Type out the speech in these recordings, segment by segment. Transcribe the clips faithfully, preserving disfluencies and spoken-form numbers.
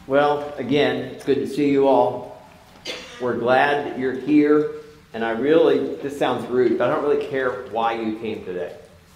Well, again, it's good to see you all. We're glad that you're here. And I really, this sounds rude, but I don't really care why you came today.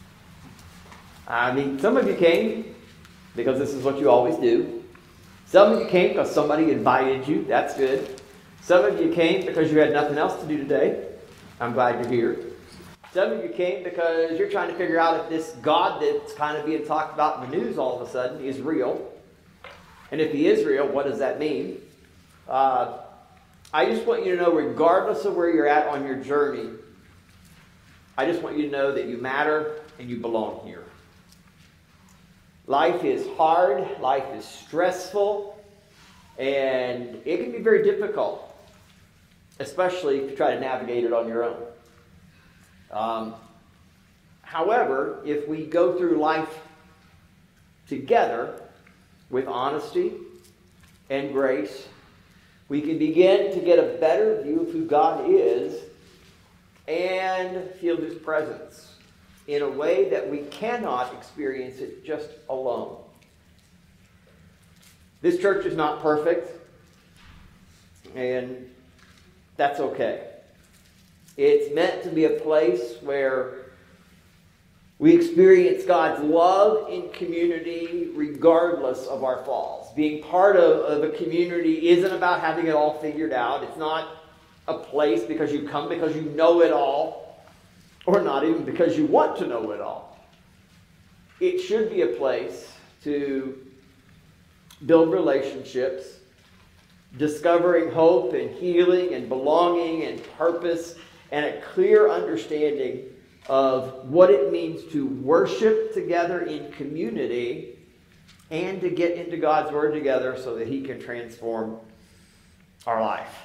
I mean, some of you came because this is what you always do. Some of you came because somebody invited you. That's good. Some of you came because you had nothing else to do today. I'm glad you're here. Some of you came because you're trying to figure out if this God that's kind of being talked about in the news all of a sudden is real. And if he is real, what does that mean? Uh, I just want you to know, regardless of where you're at on your journey, I just want you to know that you matter and you belong here. Life is hard, life is stressful, and it can be very difficult, especially if you try to navigate it on your own. Um, however, if we go through life together with honesty and grace, we can begin to get a better view of who God is and feel his presence in a way that we cannot experience it just alone. This church is not perfect, and that's okay. It's meant to be a place where we experience God's love in community regardless of our flaws. Being part of, of a community isn't about having it all figured out. It's not a place because you come because you know it all, or not even because you want to know it all. It should be a place to build relationships, discovering hope and healing and belonging and purpose, and a clear understanding of what it means to worship together in community and to get into God's Word together so that he can transform our life.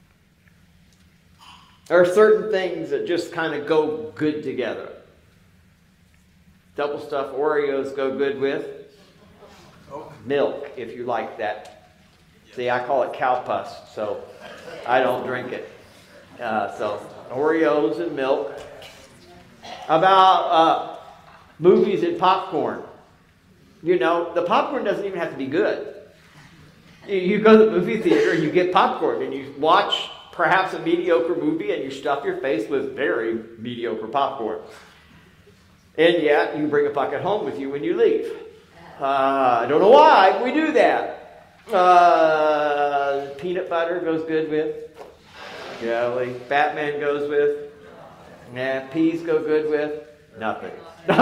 There are certain things that just kind of go good together. Double stuffed Oreos go good with milk, if you like that. See, I call it cow pus, so I don't drink it. Uh, so Oreos and milk. About uh, movies and popcorn. You know, the popcorn doesn't even have to be good. You, you go to the movie theater and you get popcorn and you watch perhaps a mediocre movie and you stuff your face with very mediocre popcorn. And yet you bring a bucket home with you when you leave. Uh, I don't know why we do that. Uh, peanut butter goes good with. Jelly. Batman goes with. Nah, peas go good with nothing.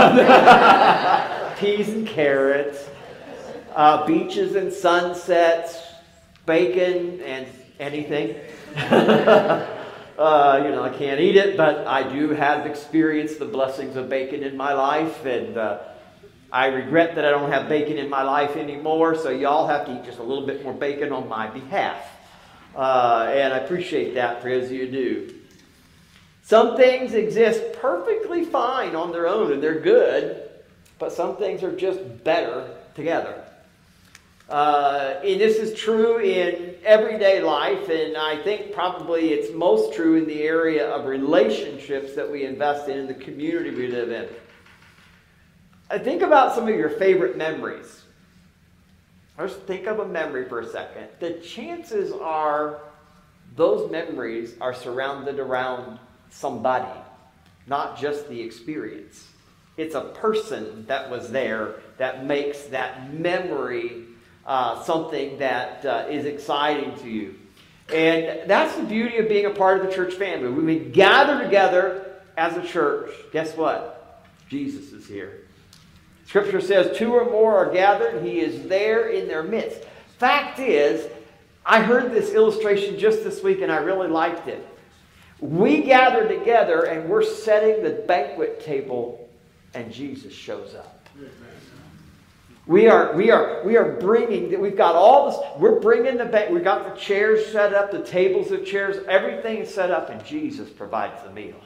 Peas and carrots, uh, beaches and sunsets, bacon and anything. uh, you know, I can't eat it, but I do have experienced the blessings of bacon in my life, and uh, I regret that I don't have bacon in my life anymore, so y'all have to eat just a little bit more bacon on my behalf. Uh, and I appreciate that for as you do. Some things exist perfectly fine on their own and they're good, but some things are just better together. Uh, and this is true in everyday life, and I think probably it's most true in the area of relationships that we invest in, in the community we live in. I think about some of your favorite memories. Just think of a memory for a second. The chances are those memories are surrounded around somebody, not just the experience. It's a person that was there that makes that memory uh, something that uh, is exciting to you. And that's the beauty of being a part of the church family. When we gather together as a church, guess what? Jesus is here. Scripture says two or more are gathered, he is there in their midst. Fact is, I heard this illustration just this week and I really liked it. We gather together and we're setting the banquet table and Jesus shows up. We are, we are, we are bringing, we've got all this, we're bringing the banquet, we've got the chairs set up, the tables of chairs, everything is set up and Jesus provides the meal.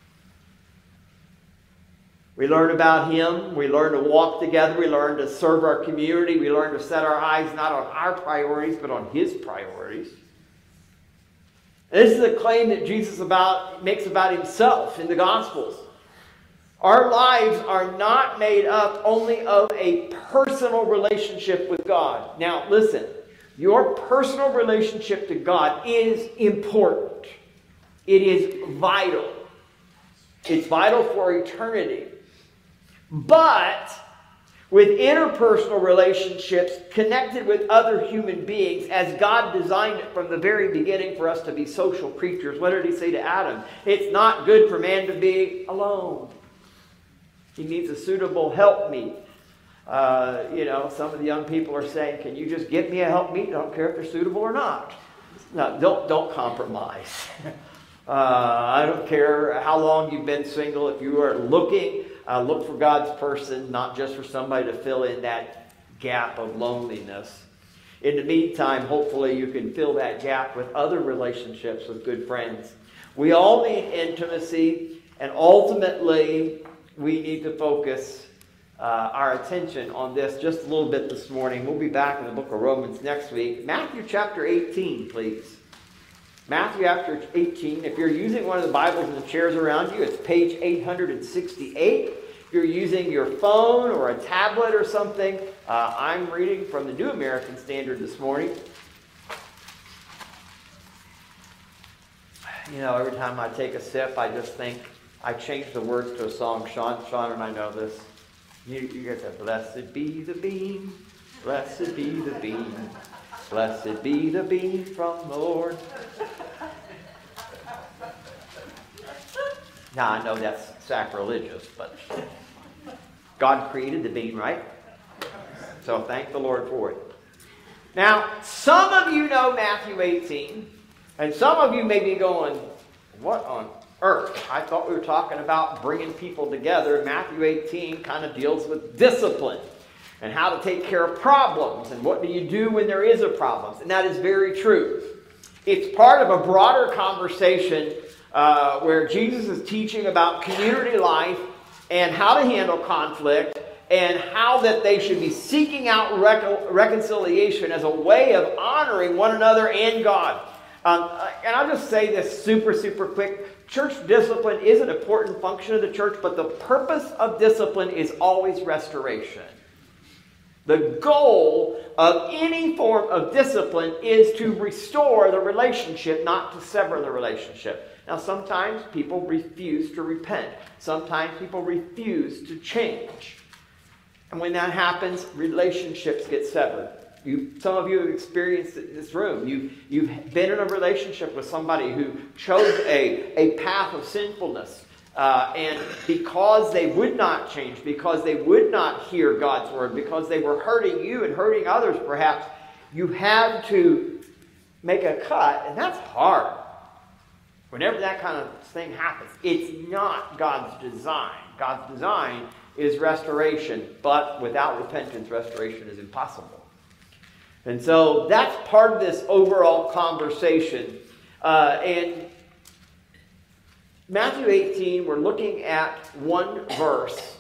We learn about him, we learn to walk together, we learn to serve our community, we learn to set our eyes not on our priorities but on his priorities. This is a claim that Jesus about, makes about himself in the Gospels. Our lives are not made up only of a personal relationship with God. Now, listen, Your personal relationship to God is important. It is vital. It's vital for eternity. But with interpersonal relationships connected with other human beings, as God designed it from the very beginning for us to be social creatures, what did he say to Adam? It's not good for man to be alone. He needs a suitable helpmeet. Uh, you know, some of the young people are saying, can you just get me a helpmeet? I don't care if they're suitable or not. No, don't, don't compromise. uh, I don't care how long you've been single. If you are looking, uh, look for God's person, not just for somebody to fill in that gap of loneliness. In the meantime, hopefully you can fill that gap with other relationships with good friends. We all need intimacy, and ultimately we need to focus Uh, our attention on this just a little bit this morning. We'll be back in the book of Romans next week. Matthew chapter eighteen, please. Matthew chapter eighteen. If you're using one of the Bibles in the chairs around you, it's page eight hundred sixty-eight. If you're using your phone or a tablet or something, uh, I'm reading from the New American Standard this morning. You know, every time I take a sip, I just think, I change the words to a song. Sean, Sean and I know this. You, you get that. Blessed be the bean, blessed be the bean, blessed be the bean from the Lord. Now, I know that's sacrilegious, but God created the bean, right? So thank the Lord for it. Now, some of you know Matthew eighteen, and some of you may be going, what on earth? I thought we were talking about bringing people together. Matthew eighteen kind of deals with discipline and how to take care of problems and what do you do when there is a problem. And that is very true. It's part of a broader conversation uh, where Jesus is teaching about community life and how to handle conflict and how that they should be seeking out rec- reconciliation as a way of honoring one another and God. Um, and I'll just say this super, super quick. Church discipline is an important function of the church, but the purpose of discipline is always restoration. The goal of any form of discipline is to restore the relationship, not to sever the relationship. Now, sometimes people refuse to repent. Sometimes people refuse to change. And when that happens, relationships get severed. You, some of you have experienced it in this room. You, you've been in a relationship with somebody who chose a, a path of sinfulness. Uh, and because they would not change, because they would not hear God's word, because they were hurting you and hurting others perhaps, you had to make a cut. And that's hard. Whenever that kind of thing happens, it's not God's design. God's design is restoration. But without repentance, restoration is impossible. And so that's part of this overall conversation. Uh, and Matthew eighteen, we're looking at one verse.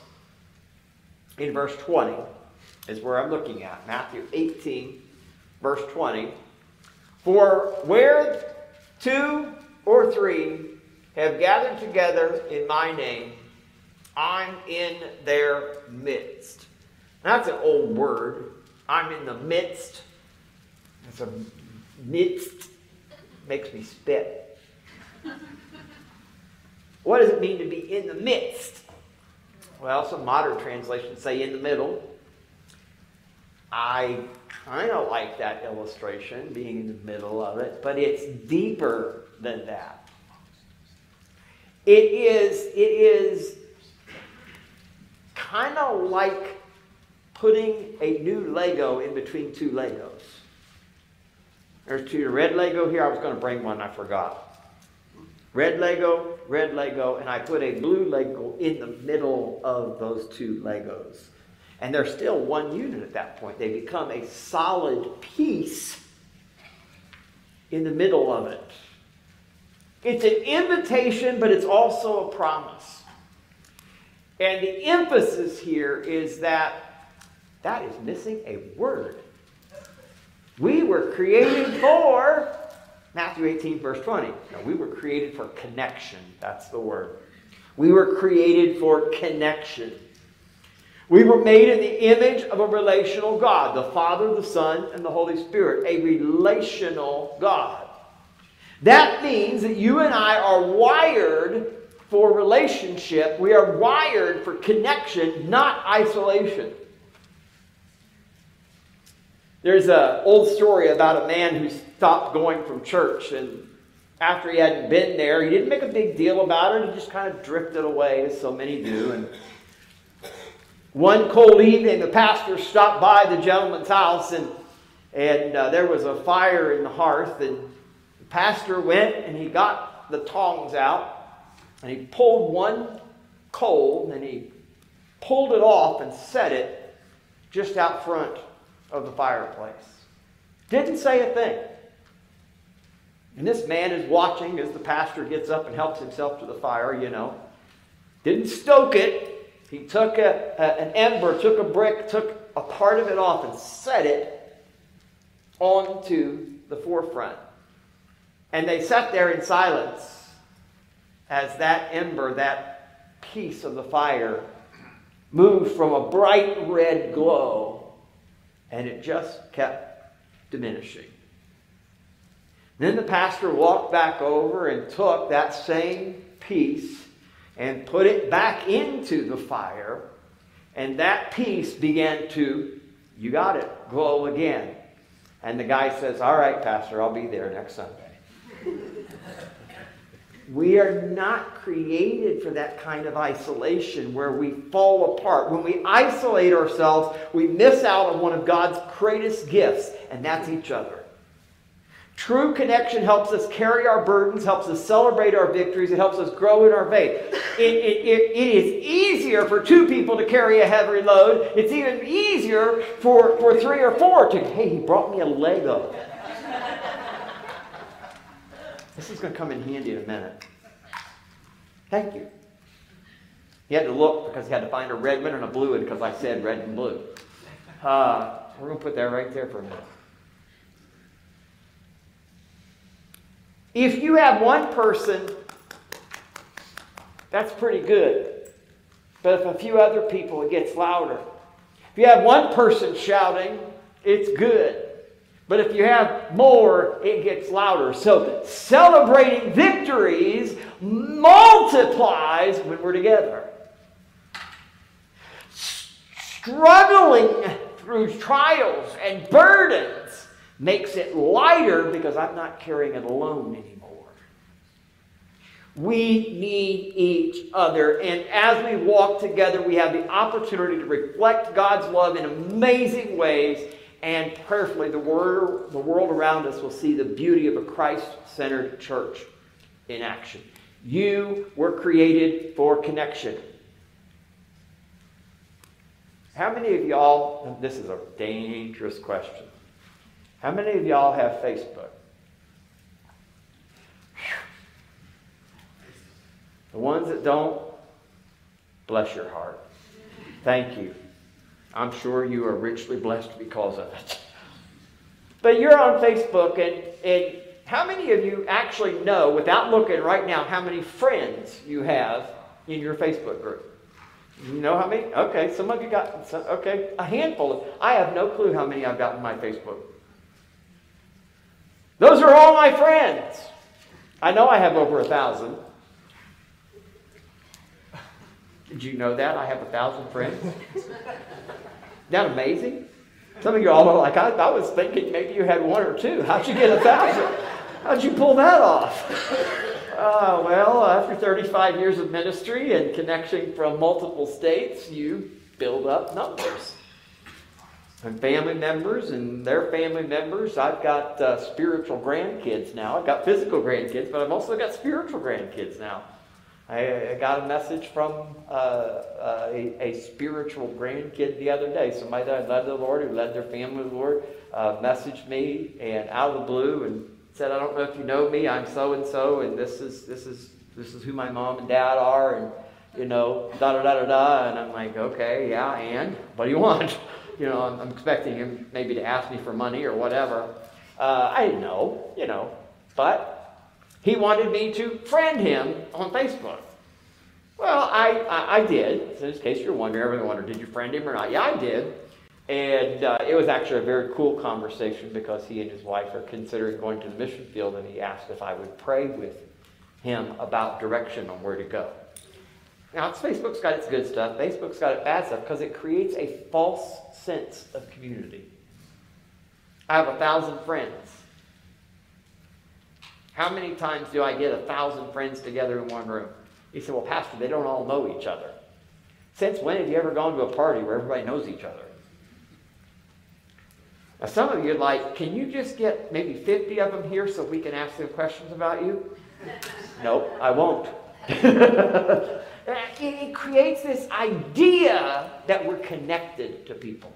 In verse twenty is where I'm looking at. Matthew eighteen, verse twenty. For where two or three have gathered together in my name, I'm in their midst. That's an old word. I'm in the midst. It's a midst. Makes me spit. What does it mean to be in the midst? Well, some modern translations say in the middle. I kind of like that illustration, being in the middle of it, but it's deeper than that. It is, it is kind of like putting a new Lego in between two Legos. There's two red Lego here. I was going to bring one, I forgot. Red Lego, red Lego, and I put a blue Lego in the middle of those two Legos. And they're still one unit at that point. They become a solid piece in the middle of it. It's an invitation, but it's also a promise. And the emphasis here is that that is missing a word. We were created for, Matthew eighteen, verse twenty. No, we were created for connection. That's the word. We were created for connection. We were made in the image of a relational God, the Father, the Son, and the Holy Spirit, a relational God. That means that you and I are wired for relationship. We are wired for connection, not isolation. There's an old story about a man who stopped going from church, and after he hadn't been there, he didn't make a big deal about it. He just kind of drifted away, as so many do. And one cold evening, the pastor stopped by the gentleman's house, and, and uh, there was a fire in the hearth. And the pastor went, and he got the tongs out, and he pulled one coal, and he pulled it off and set it just out front of the fireplace. Didn't say a thing. And this man is watching as the pastor gets up and helps himself to the fire, you know. Didn't stoke it. He took a, a, an ember, took a brick, took a part of it off and set it onto the forefront. And they sat there in silence as that ember, that piece of the fire, moved from a bright red glow, and it just kept diminishing. Then the pastor walked back over and took that same piece and put it back into the fire, and that piece began to, you got it, glow again. And the guy says, all right, Pastor, I'll be there next Sunday. We are not created for that kind of isolation where we fall apart. When we isolate ourselves, we miss out on one of God's greatest gifts, and that's each other. True connection helps us carry our burdens, helps us celebrate our victories, it helps us grow in our faith. It, it, it, it is easier for two people to carry a heavy load. It's even easier for, for three or four to, hey, he brought me a Lego. This is going to come in handy in a minute. Thank you. He had to look because he had to find a red one and a blue one because I said red and blue. Uh, we're going to put that right there for a minute. If you have one person, that's pretty good. But if a few other people, it gets louder. If you have one person shouting, it's good. But if you have more, it gets louder. So celebrating victories multiplies when we're together. Struggling through trials and burdens makes it lighter because I'm not carrying it alone anymore. We need each other. And as we walk together, we have the opportunity to reflect God's love in amazing ways. And prayerfully, the world, the world around us will see the beauty of a Christ-centered church in action. You were created for connection. How many of y'all, this is a dangerous question. How many of y'all have Facebook? The ones that don't, bless your heart. Thank you. I'm sure you are richly blessed because of it. But you're on Facebook, and, and how many of you actually know, without looking right now, how many friends you have in your Facebook group? You know how many? Okay, some of you got, some, okay, a handful of, I have no clue how many I've got in my Facebook. Those are all my friends. I know I have over a thousand. Did you know that? I have a thousand friends. Isn't that amazing? Some of you all are like, I, I was thinking maybe you had one or two. How'd you get a thousand? How'd you pull that off? Uh, well, after thirty-five years of ministry and connection from multiple states, you build up numbers. And family members and their family members. I've got uh, spiritual grandkids now. I've got physical grandkids, but I've also got spiritual grandkids now. I, I got a message from uh, uh, a, a spiritual grandkid the other day. Somebody that led the Lord, who led their family to the Lord, uh, messaged me and out of the blue and said, "I don't know if you know me. I'm so and so, and this is this is this is who my mom and dad are, and you know, da da da da da." And I'm like, "Okay, yeah, and what do you want?" You know, I'm, I'm expecting him maybe to ask me for money or whatever. Uh, I didn't know, you know, but he wanted me to friend him on Facebook. Well, I, I, I did. So in this case, you're wondering, everyone wondered, did you friend him or not? Yeah, I did. And uh, it was actually a very cool conversation because he and his wife are considering going to the mission field, and he asked if I would pray with him about direction on where to go. Now, Facebook's got its good stuff. Facebook's got its bad stuff because it creates a false sense of community. I have a thousand friends. How many times do I get a thousand friends together in one room? He said, well, Pastor, they don't all know each other. Since when have you ever gone to a party where everybody knows each other? Now, some of you are like, can you just get maybe fifty of them here so we can ask them questions about you? Nope, I won't. It creates this idea that we're connected to people.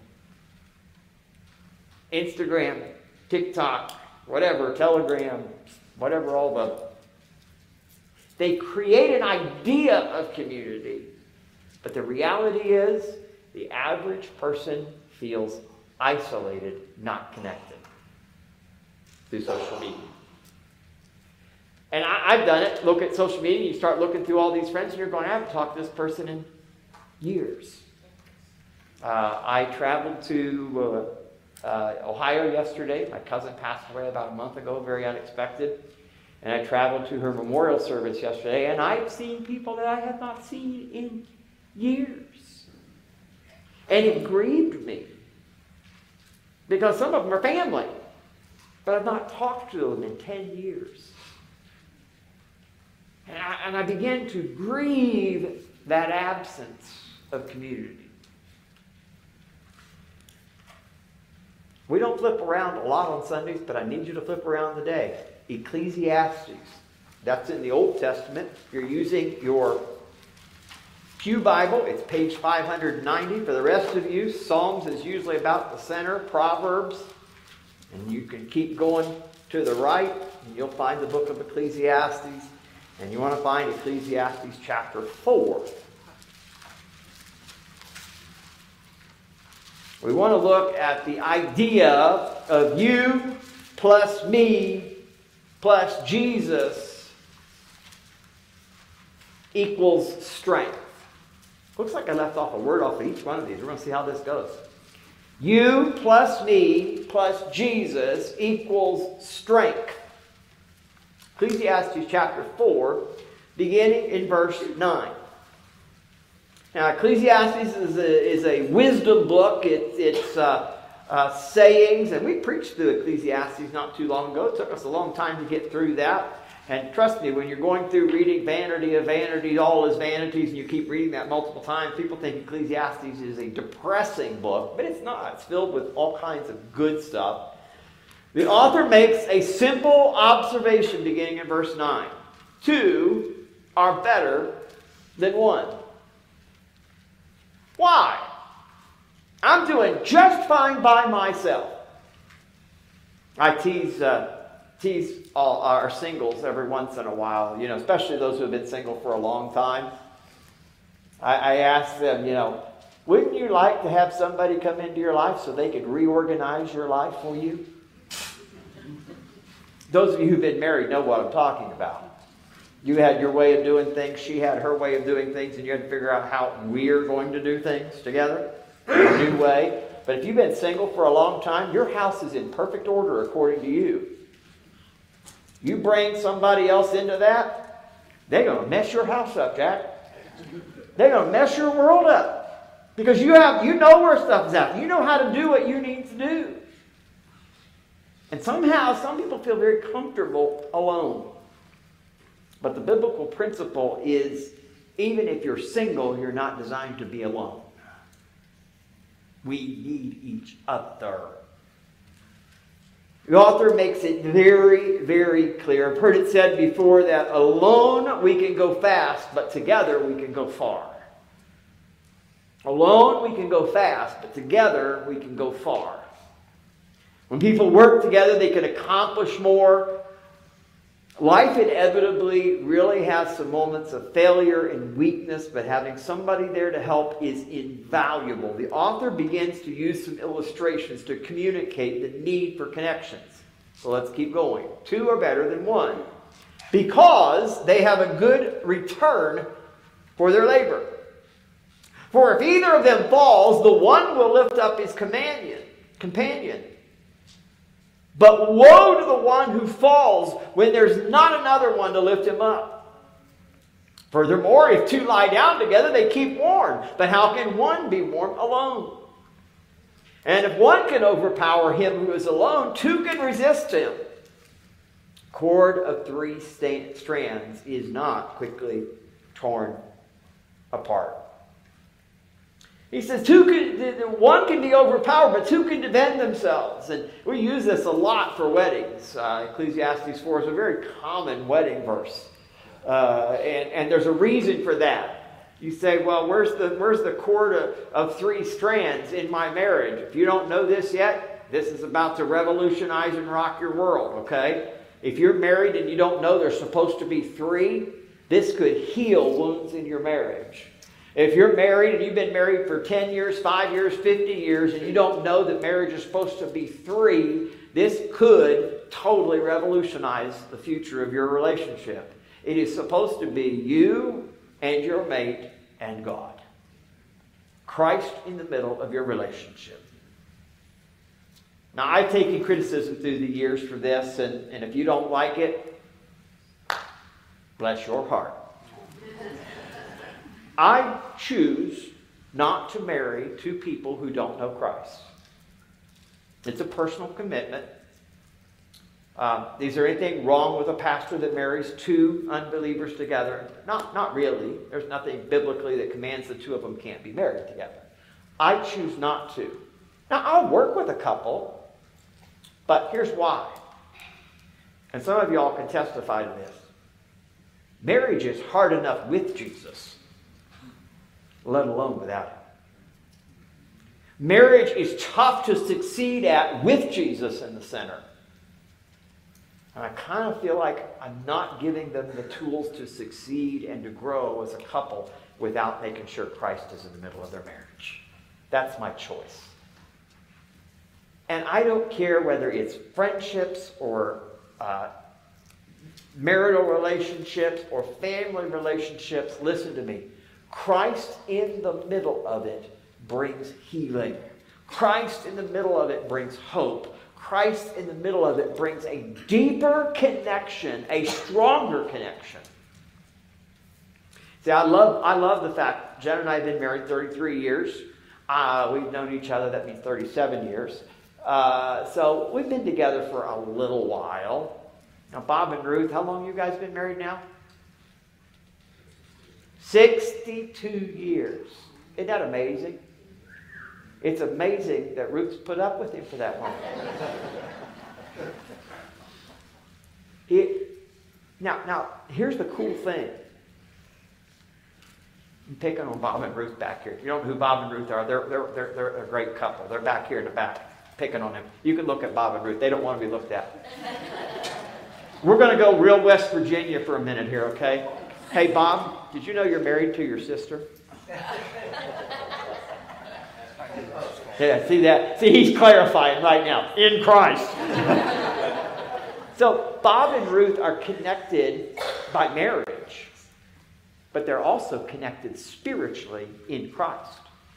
Instagram, TikTok, whatever, Telegram, whatever, all the... They create an idea of community. But the reality is, the average person feels isolated, not connected through social media. And I, I've done it. Look at social media, you start looking through all these friends, and you're going, I haven't talked to this person in years. Uh, I traveled to uh, uh, Ohio yesterday. My cousin passed away about a month ago, very unexpected. And I traveled to her memorial service yesterday, and I've seen people that I have not seen in years. And it grieved me. Because some of them are family, but I've not talked to them in ten years. And I, and I began to grieve that absence of community. We don't flip around a lot on Sundays, but I need you to flip around today. Ecclesiastes. That's in the Old Testament. If you're using your Pew Bible, it's page five hundred ninety. For the rest of you, Psalms is usually about the center, Proverbs. And you can keep going to the right, and you'll find the book of Ecclesiastes. And you want to find Ecclesiastes chapter four. We want to look at the idea of you plus me plus Jesus equals strength. Looks like I left off a word off of each one of these. We're going to see how this goes. You plus me plus Jesus equals strength. Ecclesiastes chapter four, beginning in verse nine. Now, Ecclesiastes is a, is a wisdom book. It, it's uh, uh, sayings, and we preached through Ecclesiastes not too long ago. It took us a long time to get through that. And trust me, when you're going through reading vanity of vanities, all is vanities, and you keep reading that multiple times, people think Ecclesiastes is a depressing book, but it's not. It's filled with all kinds of good stuff. The author makes a simple observation beginning in verse nine. Two are better than one. Why? I'm doing just fine by myself. I tease... Uh, tease all our singles every once in a while, you know, especially those who have been single for a long time. I, I ask them, you know, wouldn't you like to have somebody come into your life so they could reorganize your life for you? Those of you who've been married know what I'm talking about. You had your way of doing things, she had her way of doing things, and you had to figure out how we're going to do things together in a new way. But if you've been single for a long time, your house is in perfect order according to you. You bring somebody else into that, they're going to mess your house up, Jack. They're going to mess your world up. Because you have, you know where stuff is at. You know how to do what you need to do. And somehow, some people feel very comfortable alone. But the biblical principle is, even if you're single, you're not designed to be alone. We need each other. The author makes it very, very clear. I've heard it said before that alone we can go fast, but together we can go far. Alone we can go fast, but together we can go far. When people work together, they can accomplish more. Life inevitably really has some moments of failure and weakness, but having somebody there to help is invaluable. The author begins to use some illustrations to communicate the need for connections. So let's keep going. Two are better than one because they have a good return for their labor. For if either of them falls, the one will lift up his companion. companion. But woe to the one who falls when there's not another one to lift him up. Furthermore, if two lie down together, they keep warm. But how can one be warm alone? And if one can overpower him who is alone, two can resist him. Cord of three strands is not quickly torn apart. He says two can, one can be overpowered, but two can defend themselves. And we use this a lot for weddings. Uh, Ecclesiastes four is a very common wedding verse. Uh, and, and there's a reason for that. You say, well, where's the, where's the cord of, of three strands in my marriage? If you don't know this yet, this is about to revolutionize and rock your world, okay? If you're married and you don't know there's supposed to be three, this could heal wounds in your marriage. If you're married and you've been married for ten years, five years, fifty years, and you don't know that marriage is supposed to be three, this could totally revolutionize the future of your relationship. It is supposed to be you and your mate and God. Christ in the middle of your relationship. Now, I've taken criticism through the years for this, and, and if you don't like it, bless your heart. I choose not to marry two people who don't know Christ. It's a personal commitment. Um, is there anything wrong with a pastor that marries two unbelievers together? Not, not really. There's nothing biblically that commands the two of them can't be married together. I choose not to. Now, I'll work with a couple, but here's why. And some of y'all can testify to this. Marriage is hard enough with Jesus, let alone without him. Marriage is tough to succeed at with Jesus in the center. And I kind of feel like I'm not giving them the tools to succeed and to grow as a couple without making sure Christ is in the middle of their marriage. That's my choice. And I don't care whether it's friendships or uh, marital relationships or family relationships. Listen to me. Christ in the middle of it brings healing. Christ in the middle of it brings hope. Christ in the middle of it brings a deeper connection, a stronger connection. See, I love, I love the fact Jen and I have been married thirty-three years. Uh, we've known each other, that means thirty-seven years. Uh, so we've been together for a little while. Now, Bob and Ruth, how long have you guys been married now? sixty-two years. Isn't that amazing? It's amazing that Ruth's put up with him for that long. It, now, now, here's the cool thing. I'm picking on Bob and Ruth back here. If you don't know who Bob and Ruth are, they're, they're, they're, they're a great couple. They're back here in the back, picking on them. You can look at Bob and Ruth. They don't want to be looked at. We're going to go real West Virginia for a minute here, okay? Hey, Bob, did you know you're married to your sister? Yeah, see that? See, he's clarifying right now. In Christ. So, Bob and Ruth are connected by marriage, but they're also connected spiritually in Christ.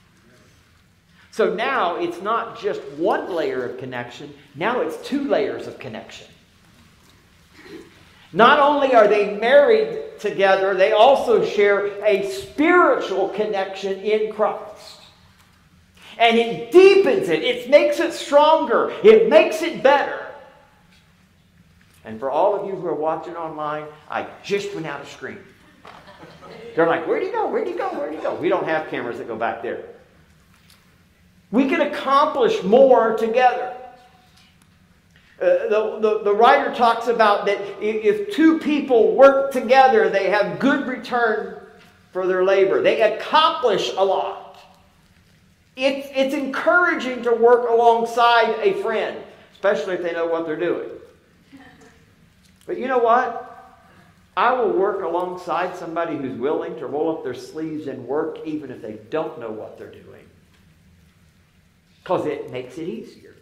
So now it's not just one layer of connection, now it's two layers of connection. Not only are they married together, they also share a spiritual connection in Christ. And it deepens it. It makes it stronger. It makes it better. And for all of you who are watching online, I just went out of screen. They're like, where'd he go? Where'd he go? Where'd he go? We don't have cameras that go back there. We can accomplish more together. Uh, the, the, the writer talks about that if two people work together, they have good return for their labor. They accomplish a lot. It's, it's encouraging to work alongside a friend, especially if they know what they're doing. But you know what? I will work alongside somebody who's willing to roll up their sleeves and work even if they don't know what they're doing. Because it makes it easier.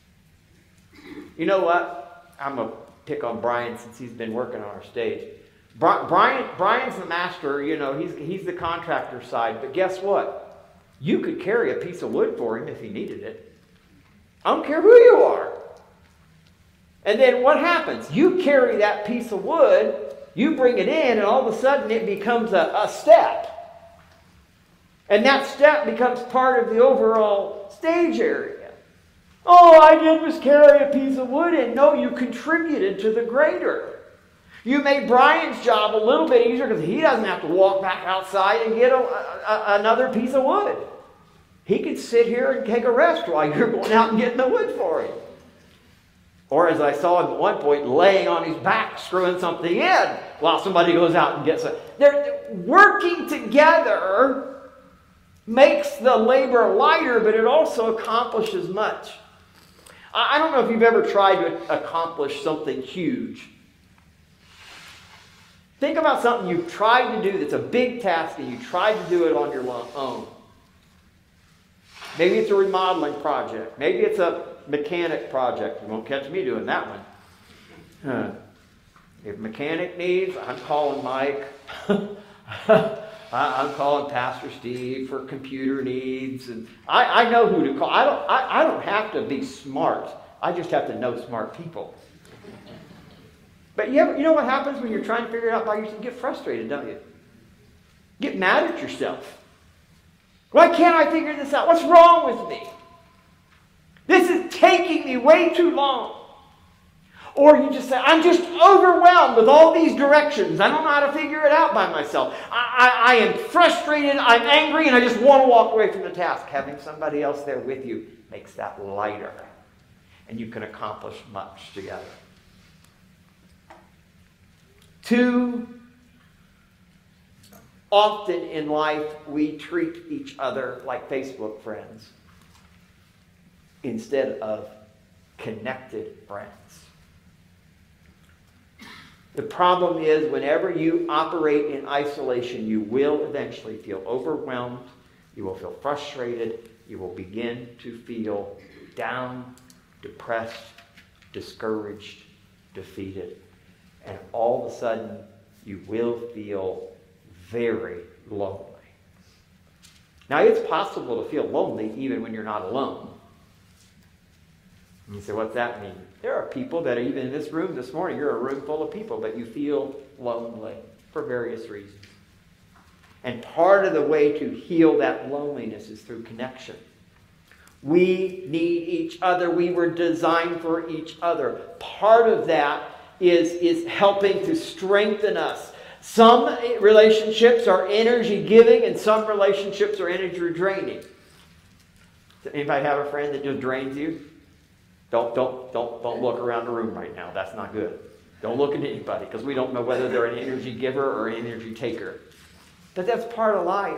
You know what? I'm going to pick on Brian since he's been working on our stage. Brian, Brian's the master, you know, he's, he's the contractor side. But guess what? You could carry a piece of wood for him if he needed it. I don't care who you are. And then what happens? You carry that piece of wood, you bring it in, and all of a sudden it becomes a, a step. And that step becomes part of the overall stage area. All I did was carry a piece of wood in. No, you contributed to the greater. You made Brian's job a little bit easier because he doesn't have to walk back outside and get a, a, another piece of wood. He could sit here and take a rest while you're going out and getting the wood for him. Or as I saw him at one point, laying on his back, screwing something in while somebody goes out and gets it. They're working together makes the labor lighter, but it also accomplishes much. I don't know if you've ever tried to accomplish something huge. Think about something you've tried to do that's a big task and you tried to do it on your own. Maybe it's a remodeling project. Maybe it's a mechanic project. You won't catch me doing that one. Huh. If mechanic needs, I'm calling Mike. I'm calling Pastor Steve for computer needs. And I, I know who to call. I don't, I, I don't have to be smart. I just have to know smart people. But you, ever, you know what happens when you're trying to figure it out by yourself? You get frustrated, don't you? Get mad at yourself. Why can't I figure this out? What's wrong with me? This is taking me way too long. Or you just say, I'm just overwhelmed with all these directions. I don't know how to figure it out by myself. I, I, I am frustrated, I'm angry, and I just want to walk away from the task. Having somebody else there with you makes that lighter. And you can accomplish much together. Too often in life, we treat each other like Facebook friends instead of connected friends. The problem is whenever you operate in isolation, you will eventually feel overwhelmed, you will feel frustrated, you will begin to feel down, depressed, discouraged, defeated. And all of a sudden, you will feel very lonely. Now, it's possible to feel lonely even when you're not alone. And you say, what's that mean? There are people that are even in this room this morning, you're a room full of people, but you feel lonely for various reasons. And part of the way to heal that loneliness is through connection. We need each other. We were designed for each other. Part of that is, is helping to strengthen us. Some relationships are energy giving and some relationships are energy draining. Does anybody have a friend that just drains you? Don't, don't, don't, don't look around the room right now. That's not good. Don't look at anybody because we don't know whether they're an energy giver or an energy taker. But that's part of life.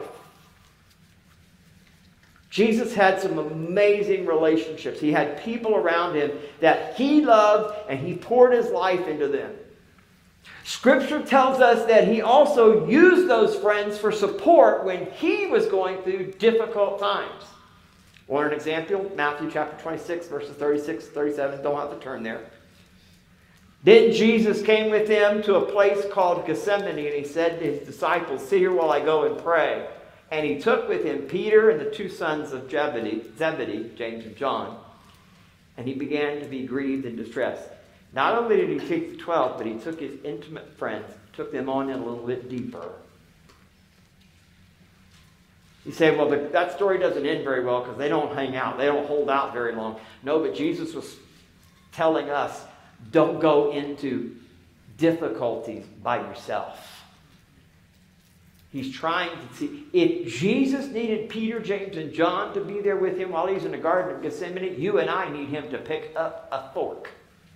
Jesus had some amazing relationships. He had people around him that he loved and he poured his life into them. Scripture tells us that he also used those friends for support when he was going through difficult times. Want an example? Matthew chapter twenty-six, verses thirty-six, thirty-seven. Don't have to turn there. Then Jesus came with them to a place called Gethsemane, and he said to his disciples, sit here while I go and pray. And he took with him Peter and the two sons of Zebedee, Zebedee, James and John, and he began to be grieved and distressed. Not only did he take the twelve, but he took his intimate friends, took them on in a little bit deeper. You say, well, the, that story doesn't end very well because they don't hang out. They don't hold out very long. No, but Jesus was telling us, don't go into difficulties by yourself. He's trying to see. If Jesus needed Peter, James, and John to be there with him while he's in the Garden of Gethsemane, you and I need him to pick up a fork.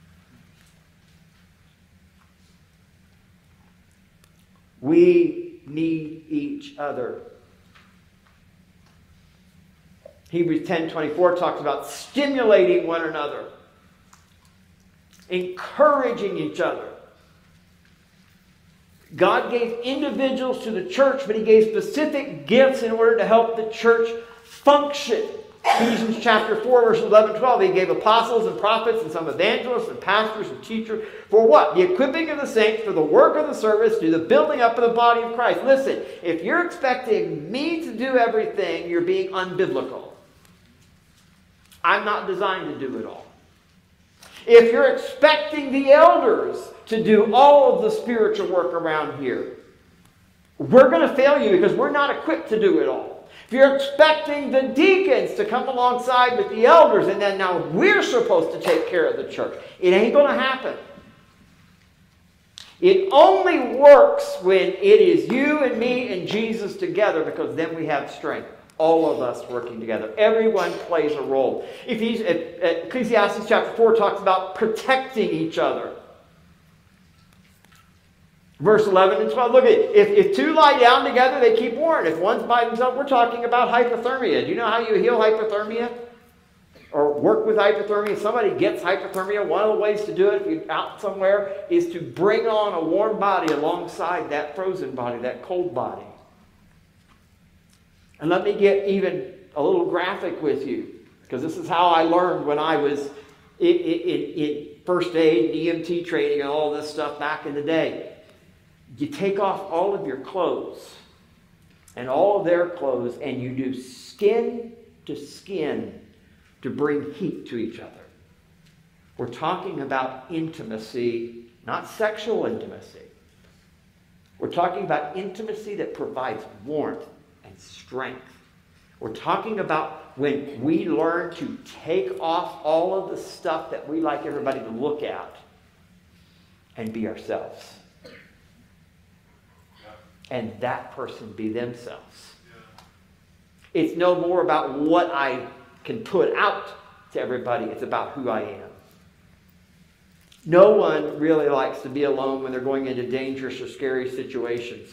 We need each other. Hebrews ten twenty-four talks about stimulating one another, encouraging each other. God gave individuals to the church, but he gave specific gifts in order to help the church function. Ephesians chapter four, verses eleven, twelve, he gave apostles and prophets and some evangelists and pastors and teachers. For what? The equipping of the saints for the work of the service, to the building up of the body of Christ. Listen, if you're expecting me to do everything, you're being unbiblical. I'm not designed to do it all. If you're expecting the elders to do all of the spiritual work around here, we're going to fail you because we're not equipped to do it all. If you're expecting the deacons to come alongside with the elders and then now we're supposed to take care of the church, it ain't going to happen. It only works when it is you and me and Jesus together, because then we have strength. All of us working together. Everyone plays a role. Ecclesiastes chapter four talks about protecting each other. Verse eleven and twelve. Look at it. If, if two lie down together, they keep warm. If one's by themselves, we're talking about hypothermia. Do you know how you heal hypothermia? Or work with hypothermia? If somebody gets hypothermia, one of the ways to do it, if you're out somewhere, is to bring on a warm body alongside that frozen body, that cold body. And let me get even a little graphic with you, because this is how I learned when I was in, in, in first aid, E M T training, and all this stuff back in the day. You take off all of your clothes and all of their clothes, and you do skin to skin to bring heat to each other. We're talking about intimacy, not sexual intimacy. We're talking about intimacy that provides warmth and strength. We're talking about when we learn to take off all of the stuff that we like everybody to look at and be ourselves. And that person be themselves. It's no more about what I can put out to everybody. It's about who I am. No one really likes to be alone when they're going into dangerous or scary situations.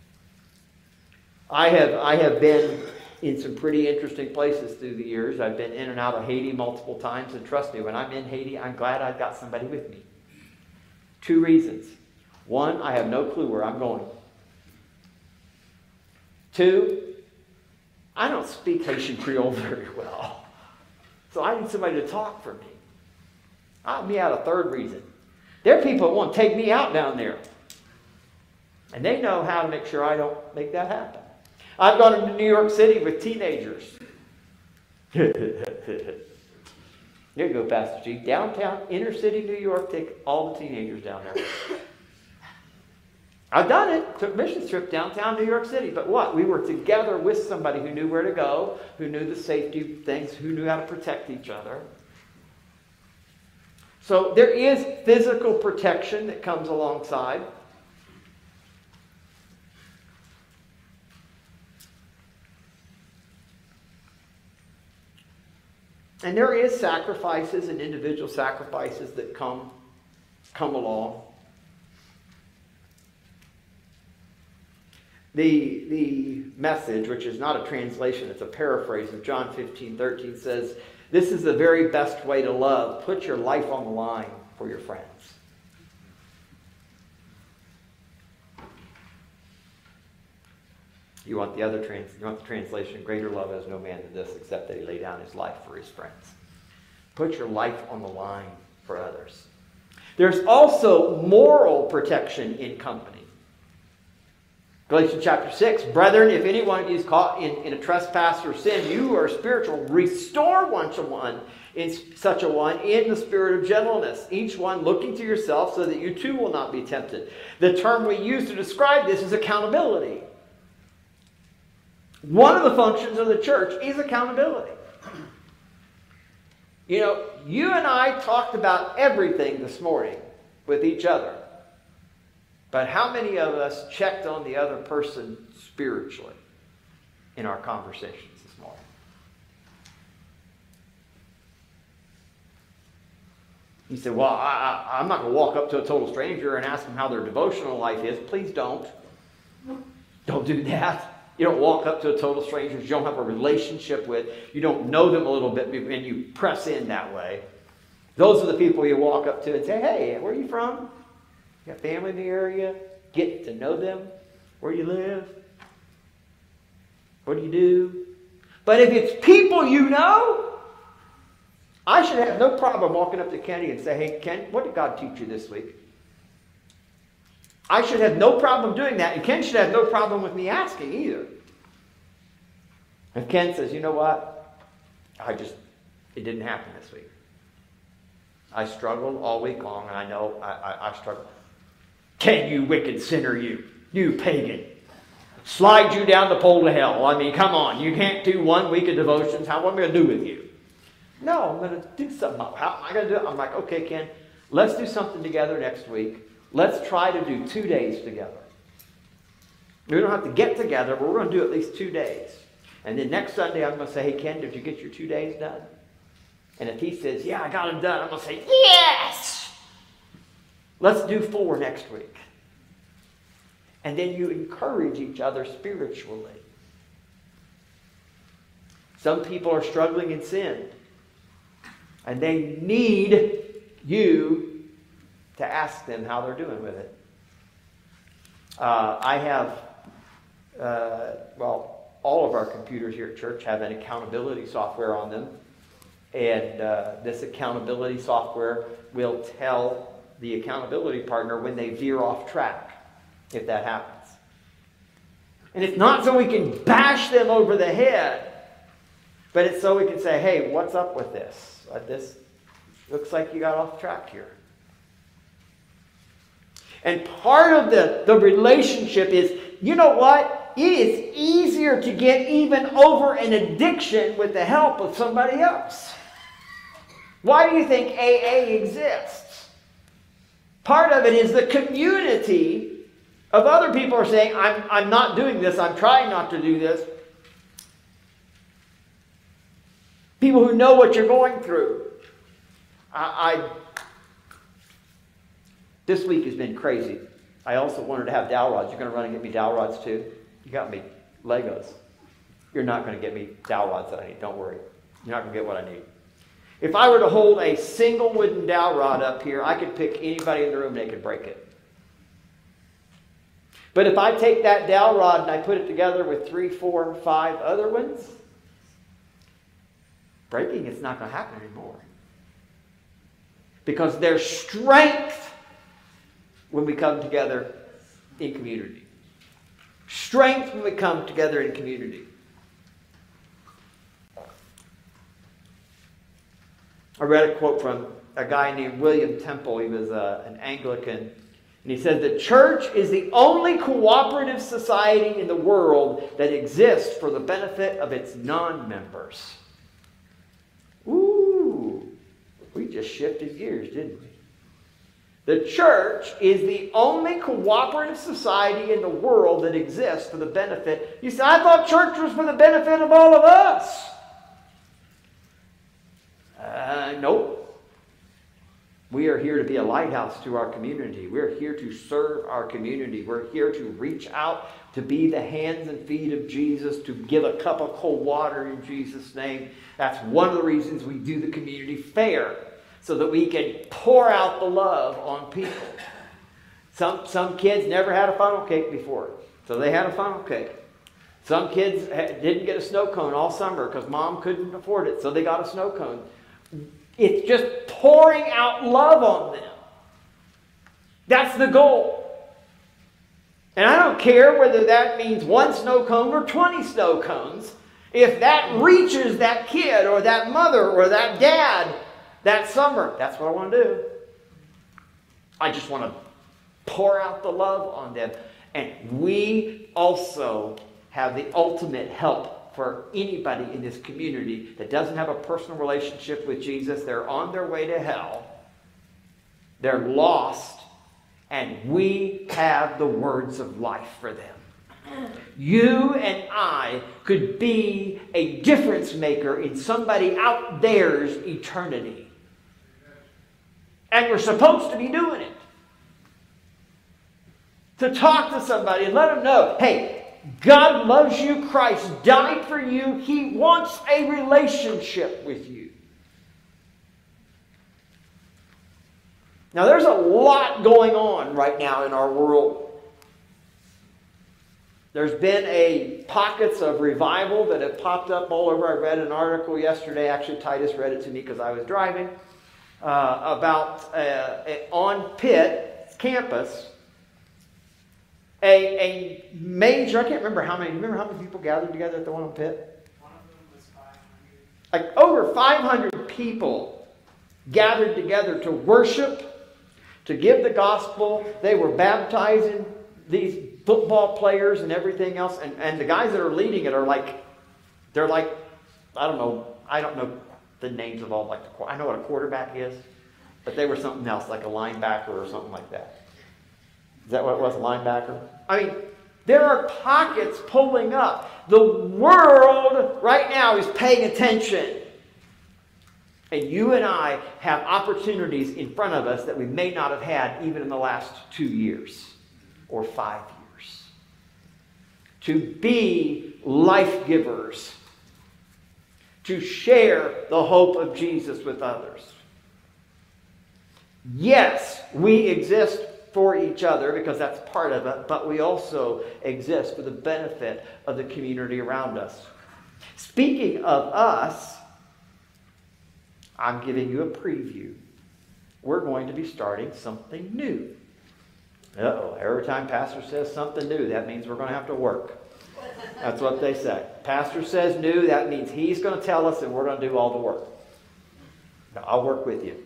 I have, I have been in some pretty interesting places through the years. I've been in and out of Haiti multiple times, and trust me, when I'm in Haiti, I'm glad I've got somebody with me. Two reasons. One, I have no clue where I'm going. Two, I don't speak Haitian Creole very well, so I need somebody to talk for me. I'll be out a third reason. There are people that want to take me out down there, and they know how to make sure I don't make that happen. I've gone into New York City with teenagers. There you go, Pastor G. Downtown, inner city New York, take all the teenagers down there. I've done it. Took a missions trip downtown New York City. But what? We were together with somebody who knew where to go, who knew the safety things, who knew how to protect each other. So there is physical protection that comes alongside. And there is sacrifices and individual sacrifices that come, come along. The, the Message, which is not a translation, it's a paraphrase of John fifteen thirteen, says, "This is the very best way to love. Put your life on the line for your friends." You want the other trans, you want the translation, "Greater love has no man than this, except that he lay down his life for his friends." Put your life on the line for others. There's also moral protection in company. Galatians chapter six, "Brethren, if any one of you is caught in, in a trespass or sin, you who are spiritual, restore one to one in such a one in the spirit of gentleness, each one looking to yourself, so that you too will not be tempted." The term we use to describe this is accountability. One of the functions of the church is accountability. You know, you and I talked about everything this morning with each other. But how many of us checked on the other person spiritually in our conversations this morning? You say, "Well, I, I, I'm not going to walk up to a total stranger and ask them how their devotional life is." Please don't. Don't do that. You don't walk up to a total stranger you don't have a relationship with. You don't know them a little bit, and you press in that way. Those are the people you walk up to and say, "Hey, where are you from? You got family in the area?" Get to know them. Where you live. What do you do? But if it's people you know, I should have no problem walking up to Kenny and say, hey, Ken, what did God teach you this week? I should have no problem doing that. And Ken should have no problem with me asking either. If Ken says, you know what? I just, it didn't happen this week. I struggled all week long, and I know I, I, I struggled. Ken, you wicked sinner, you. You pagan. Slide you down the pole to hell. I mean, come on. You can't do one week of devotions. How, what am I going to do with you? No, I'm going to do something. How am I going to do it? I'm like, okay, Ken, let's do something together next week. Let's try to do two days together. We don't have to get together, but we're going to do at least two days. And then next Sunday, I'm going to say, hey, Ken, did you get your two days done? And if he says, yeah, I got them done, I'm going to say, yes! Let's do four next week. And then you encourage each other spiritually. Some people are struggling in sin. And they need you to ask them how they're doing with it. Uh, I have, uh, well, all of our computers here at church have an accountability software on them. And uh, this accountability software will tell the accountability partner when they veer off track, if that happens. And it's not so we can bash them over the head, but it's so we can say, hey, what's up with this? Uh, this looks like you got off track here. And part of the, the relationship is, you know what? It is easier to get even over an addiction with the help of somebody else. Why do you think A A exists? Part of it is the community of other people are saying, I'm, I'm not doing this, I'm trying not to do this. People who know what you're going through. I, I This week has been crazy. I also wanted to have dowel rods. You're going to run and get me dowel rods too? You got me Legos. You're not going to get me dowel rods that I need. Don't worry. You're not going to get what I need. If I were to hold a single wooden dowel rod up here, I could pick anybody in the room and they could break it. But if I take that dowel rod and I put it together with three, four, five other ones, breaking is not going to happen anymore. Because there's strength when we come together in community. Strength when we come together in community. I read a quote from a guy named William Temple. He was uh, an Anglican. And he said, the church is the only cooperative society in the world that exists for the benefit of its non-members. Ooh, we just shifted gears, didn't we? The church is the only cooperative society in the world that exists for the benefit. You said, I thought church was for the benefit of all of us. Uh, nope. We are here to be a lighthouse to our community. We're here to serve our community. We're here to reach out, to be the hands and feet of Jesus, to give a cup of cold water in Jesus' name. That's one of the reasons we do the community fair, so that we can pour out the love on people. Some, some kids never had a funnel cake before, so they had a funnel cake. Some kids didn't get a snow cone all summer because mom couldn't afford it, so they got a snow cone. It's just pouring out love on them. That's the goal. And I don't care whether that means one snow cone or twenty snow cones. If that reaches that kid or that mother or that dad that summer, that's what I want to do. I just want to pour out the love on them. And we also have the ultimate help for anybody in this community that doesn't have a personal relationship with Jesus. They're on their way to hell. They're lost. And we have the words of life for them. You and I could be a difference maker in somebody out there's eternity. And we're supposed to be doing it. To talk to somebody and let them know, hey, God loves you. Christ died for you. He wants a relationship with you. Now, there's a lot going on right now in our world. There's been a pockets of revival that have popped up all over. I read an article yesterday. Actually, Titus read it to me because I was driving. Uh, about uh, on Pitt campus, a, a major, I can't remember how many, remember how many people gathered together at the one on Pitt? One of them was five hundred. Like over five hundred people gathered together to worship, to give the gospel. They were baptizing these football players and everything else. And, and the guys that are leading it are like, they're like, I don't know, I don't know the names of all, like, the, I know what a quarterback is, but they were something else, like a linebacker or something like that. Is that what it was, a linebacker? I mean, there are pockets pulling up. The world right now is paying attention. And you and I have opportunities in front of us that we may not have had even in the last two years or five years. To be life givers. To share the hope of Jesus with others. Yes, we exist for each other because that's part of it, but we also exist for the benefit of the community around us. Speaking of us, I'm giving you a preview. We're going to be starting something new. Uh-oh, every time Pastor says something new, that means we're going to have to work. That's what they say. Pastor says new, that means he's going to tell us and we're going to do all the work. Now, I'll work with you.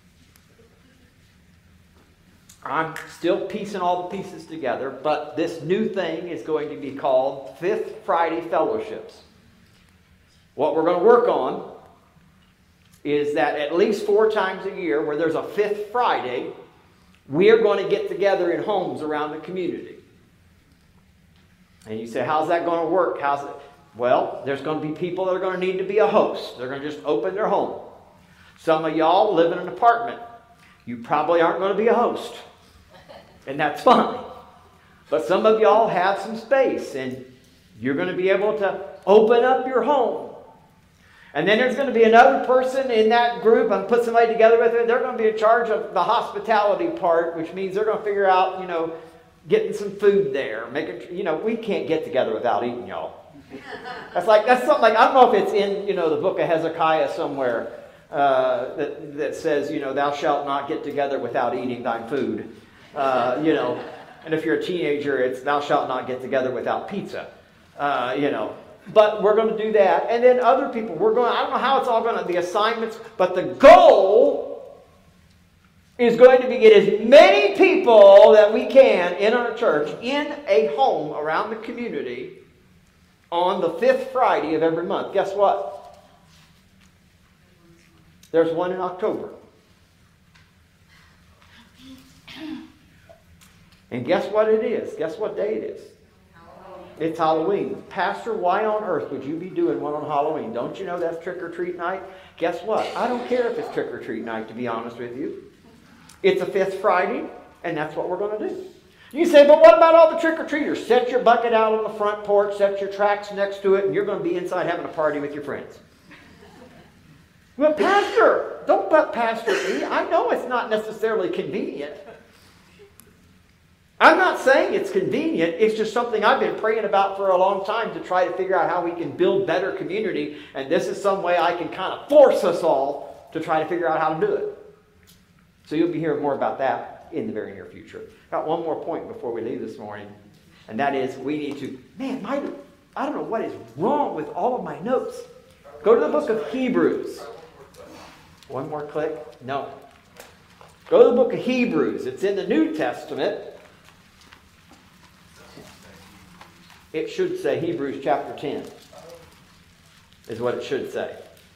I'm still piecing all the pieces together, but this new thing is going to be called Fifth Friday Fellowships. What we're going to work on is that at least four times a year, where there's a fifth Friday, we are going to get together in homes around the community. And you say, how's that going to work? How's it? Well, there's going to be people that are going to need to be a host. They're going to just open their home. Some of y'all live in an apartment. You probably aren't going to be a host. And that's fine. But some of y'all have some space and you're going to be able to open up your home. And then there's going to be another person in that group and put somebody together with it. They're going to be in charge of the hospitality part, which means they're going to figure out, you know, getting some food there. Making, you know, we can't get together without eating, y'all. That's like, that's something like, I don't know if it's in, you know, the book of Hezekiah somewhere uh, that, that says, you know, thou shalt not get together without eating thy food. Uh, you know, and if you're a teenager, it's thou shalt not get together without pizza. Uh, you know, but we're going to do that. And then other people, we're going, I don't know how it's all going to, the assignments, but the goal is going to be get as many people that we can in our church, in a home around the community on the fifth Friday of every month. Guess what? There's one in October. And guess what it is? Guess what day it is? Halloween. It's Halloween. Pastor, why on earth would you be doing one on Halloween? Don't you know that's trick-or-treat night? Guess what? I don't care if it's trick-or-treat night, to be honest with you. It's a fifth Friday, and that's what we're going to do. You say, but what about all the trick-or-treaters? Set your bucket out on the front porch, set your tracks next to it, and you're going to be inside having a party with your friends. Well, Pastor, don't butt Pastor me. I know it's not necessarily convenient. I'm not saying it's convenient. It's just something I've been praying about for a long time to try to figure out how we can build better community. And this is some way I can kind of force us all to try to figure out how to do it. So you'll be hearing more about that in the very near future. Got one more point before we leave this morning. And that is we need to, man, my, I don't know what is wrong with all of my notes. Go to the book of Hebrews. One more click. No. Go to the book of Hebrews. It's in the New Testament. It should say Hebrews chapter ten. Is what it should say.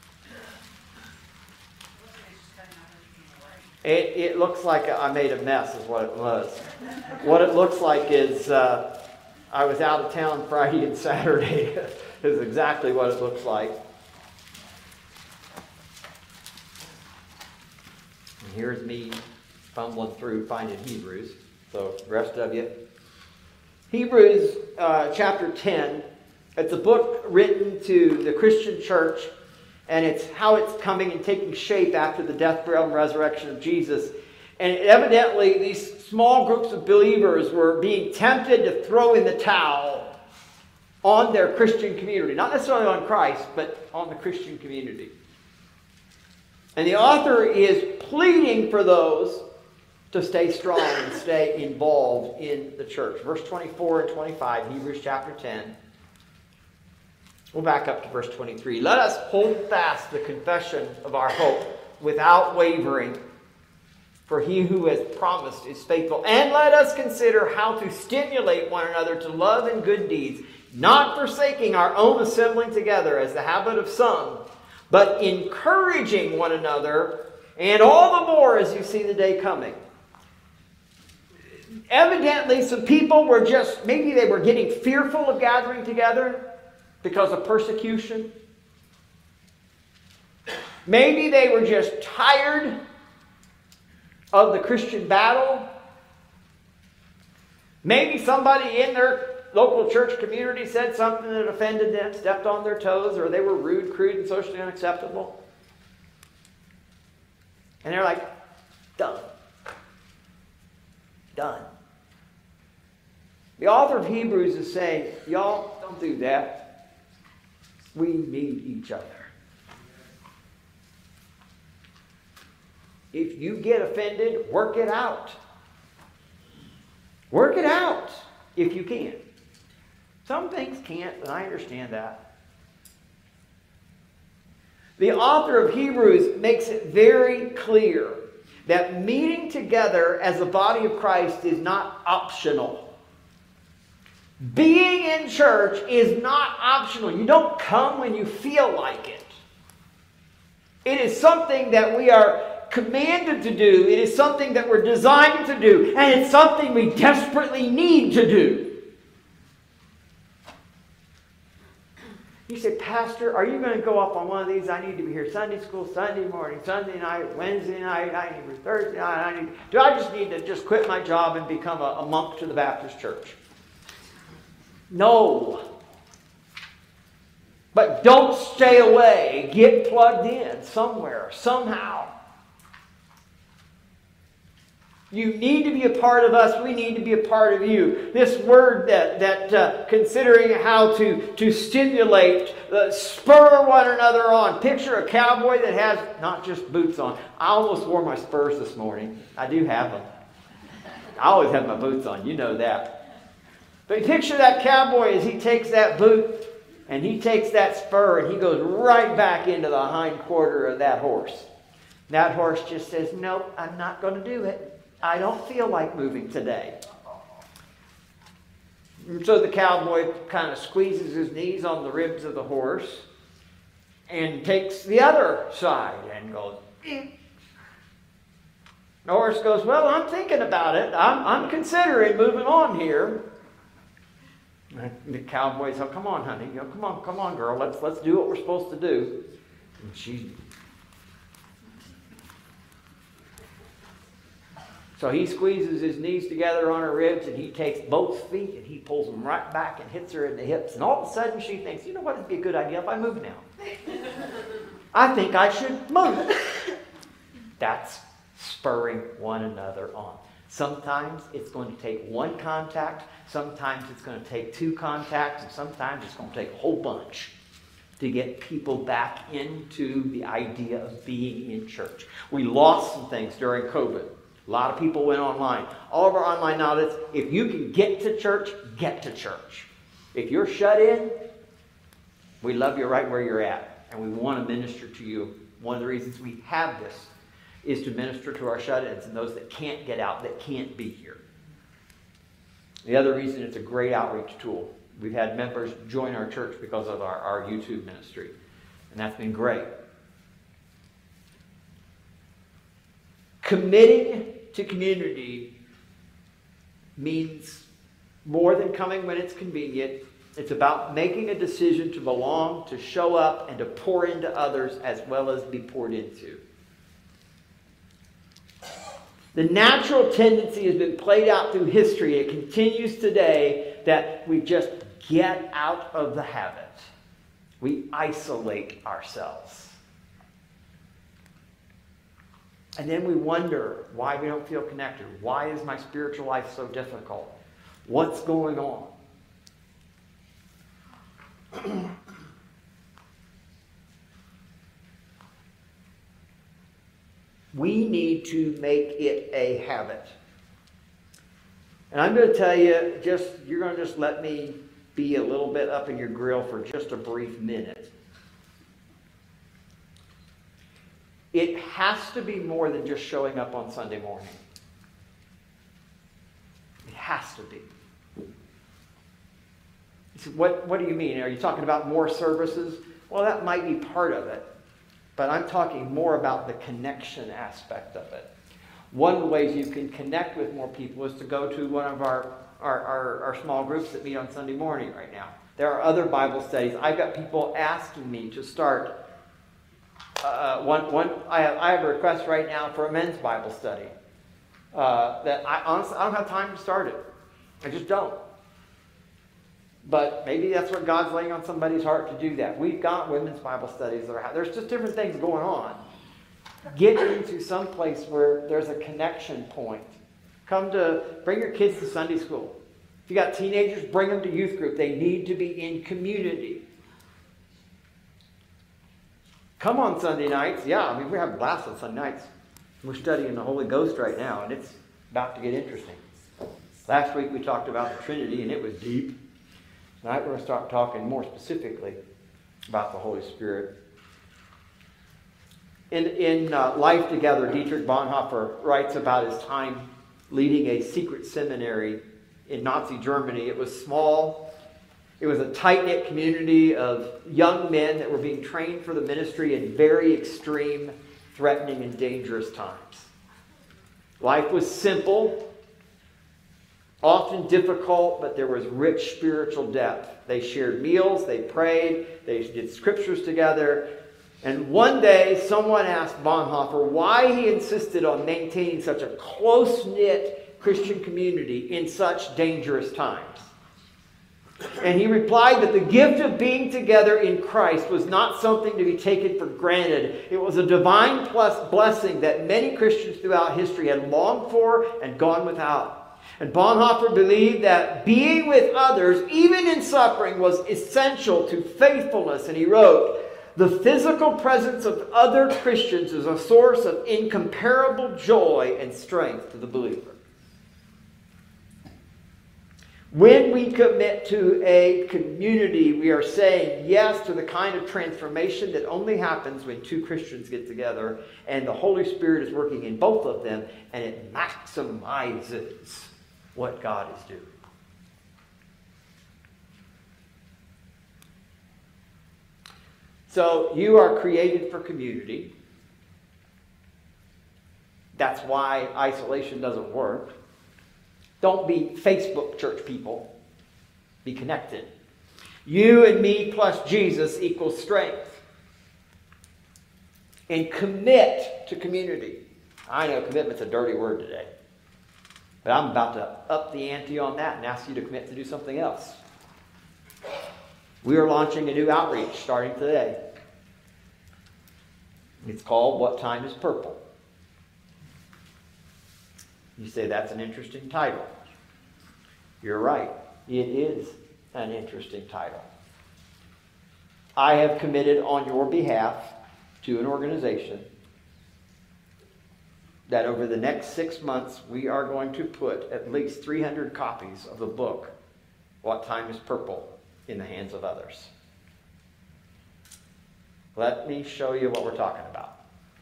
It, it looks like I made a mess is what it was. What it looks like is uh, I was out of town Friday and Saturday. Is exactly what it looks like. And here's me fumbling through finding Hebrews. So the rest of you. Hebrews uh, chapter ten. It's a book written to the Christian church. And it's how it's coming and taking shape after the death, burial, and resurrection of Jesus. And evidently these small groups of believers were being tempted to throw in the towel on their Christian community. Not necessarily on Christ, but on the Christian community. And the author is pleading for those to stay strong and stay involved in the church. Verse twenty-four and twenty-five, Hebrews chapter ten. We'll back up to verse twenty-three. Let us hold fast the confession of our hope without wavering, for he who has promised is faithful. And let us consider how to stimulate one another to love and good deeds, not forsaking our own assembling together as the habit of some, but encouraging one another, and all the more as you see the day coming. Evidently, some people were just, maybe they were getting fearful of gathering together because of persecution. Maybe they were just tired of the Christian battle. Maybe somebody in their local church community said something that offended them, stepped on their toes, or they were rude, crude, and socially unacceptable. And they're like, done. Done. The author of Hebrews is saying, y'all, don't do that. We need each other. If you get offended, work it out. Work it out if you can. Some things can't, and I understand that. The author of Hebrews makes it very clear that meeting together as a body of Christ is not optional. Being in church is not optional. You don't come when you feel like it. It is something that we are commanded to do. It is something that we're designed to do. And it's something we desperately need to do. You say, Pastor, are you going to go up on one of these? I need to be here Sunday school, Sunday morning, Sunday night, Wednesday night, I need to be Thursday night. I need, do I just need to just quit my job and become a, a monk to the Baptist church? No. But don't stay away. Get plugged in somewhere, somehow. You need to be a part of us. We need to be a part of you. This word that, that uh, considering how to, to stimulate, uh, spur one another on. Picture a cowboy that has not just boots on. I almost wore my spurs this morning. I do have them. I always have my boots on. You know that. But picture that cowboy as he takes that boot and he takes that spur and he goes right back into the hind quarter of that horse. That horse just says, nope, I'm not going to do it. I don't feel like moving today. And so the cowboy kind of squeezes his knees on the ribs of the horse and takes the other side and goes, eh. The horse goes, well, I'm thinking about it. I'm, I'm considering moving on here. And the cowboy says, oh, come on, honey. You know, come on, come on, girl. Let's, let's do what we're supposed to do. And she... So he squeezes his knees together on her ribs and he takes both feet and he pulls them right back and hits her in the hips. And all of a sudden she thinks, you know what, it'd be a good idea if I move now. I think I should move. That's spurring one another on. Sometimes it's going to take one contact. Sometimes it's going to take two contacts. And sometimes it's going to take a whole bunch to get people back into the idea of being in church. We lost some things during COVID. A lot of people went online. All of our online knowledge, if you can get to church, get to church. If you're shut in, we love you right where you're at. And we want to minister to you. One of the reasons we have this is to minister to our shut-ins and those that can't get out, that can't be here. The other reason it's a great outreach tool. We've had members join our church because of our, our YouTube ministry. And that's been great. Committing to community means more than coming when it's convenient. It's about making a decision to belong, to show up, and to pour into others as well as be poured into. The natural tendency has been played out through history. It continues today that we just get out of the habit. We isolate ourselves. And then we wonder why we don't feel connected. Why is my spiritual life so difficult? What's going on? We need to make it a habit. And I'm going to tell you, just you're going to just let me be a little bit up in your grill for just a brief minute. It has to be more than just showing up on Sunday morning. It has to be. You say, what, what do you mean? Are you talking about more services? Well, that might be part of it. But I'm talking more about the connection aspect of it. One of the ways you can connect with more people is to go to one of our, our, our, our small groups that meet on Sunday morning right now. There are other Bible studies. I've got people asking me to start. Uh, one, one, I, have, I have a request right now for a men's Bible study. Uh, that I honestly, I don't have time to start it. I just don't. But maybe that's what God's laying on somebody's heart to do that. We've got women's Bible studies that are, there's just different things going on. Get into some place where there's a connection point. Come to, bring your kids to Sunday school. If you got teenagers, bring them to youth group. They need to be in community. Come on Sunday nights. Yeah, I mean, we're having blast on Sunday nights. We're studying the Holy Ghost right now, and it's about to get interesting. Last week we talked about the Trinity, and it was deep. Tonight we're going to start talking more specifically about the Holy Spirit. In, in uh, Life Together, Dietrich Bonhoeffer writes about his time leading a secret seminary in Nazi Germany. It was small. It was a tight-knit community of young men that were being trained for the ministry in very extreme, threatening, and dangerous times. Life was simple. Often difficult, but there was rich spiritual depth. They shared meals, they prayed, they did scriptures together. And one day, someone asked Bonhoeffer why he insisted on maintaining such a close-knit Christian community in such dangerous times. And he replied that the gift of being together in Christ was not something to be taken for granted. It was a divine plus blessing that many Christians throughout history had longed for and gone without. And Bonhoeffer believed that being with others, even in suffering, was essential to faithfulness. And he wrote, "The physical presence of other Christians is a source of incomparable joy and strength to the believer." When we commit to a community, we are saying yes to the kind of transformation that only happens when two Christians get together and the Holy Spirit is working in both of them, and it maximizes what God is doing. So you are created for community. That's why isolation doesn't work. Don't be Facebook church people. Be connected. You and me plus Jesus equals strength. And commit to community. I know commitment's a dirty word today. But I'm about to up the ante on that and ask you to commit to do something else. We are launching a new outreach starting today. It's called What Time is Purple? You say that's an interesting title. You're right. It is an interesting title. I have committed on your behalf to an organization that over the next six months we are going to put at least three hundred copies of the book, What Time is Purple, in the hands of others. Let me show you what we're talking about.